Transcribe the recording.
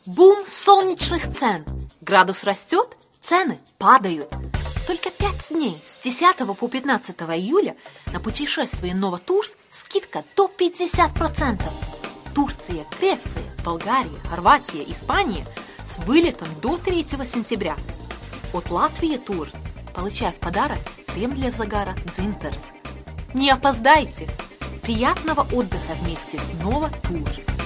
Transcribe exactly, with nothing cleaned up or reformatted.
Бум солнечных цен. Градус растет, цены падают. Только пять дней с десятого по пятнадцатое июля на путешествие Новотурс скидка до пятидесяти процентов. Турция, Греция, Болгария, Хорватия, Испания с вылетом до третьего сентября. От Латвии Турс. Получай в подарок крем для загара Дзинтерс. Не опоздайте! Приятного отдыха вместе с Новотурс!